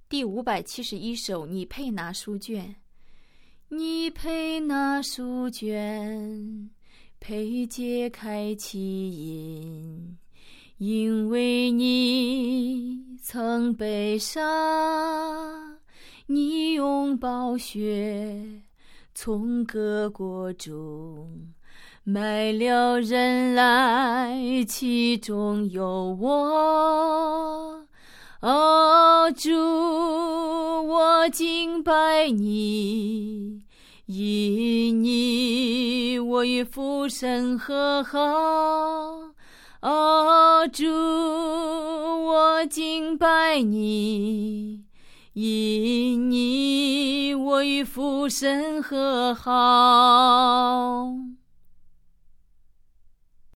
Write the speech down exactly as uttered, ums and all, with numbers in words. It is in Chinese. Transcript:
第五百七十一首，你配拿书卷。你配拿书卷，配揭开其印，因为你曾被杀，你用宝血从各国中买了人来，其中有我。哦，主，我敬拜你，因你我与父神和好。哦，主，我敬拜你，因你我与父神和好。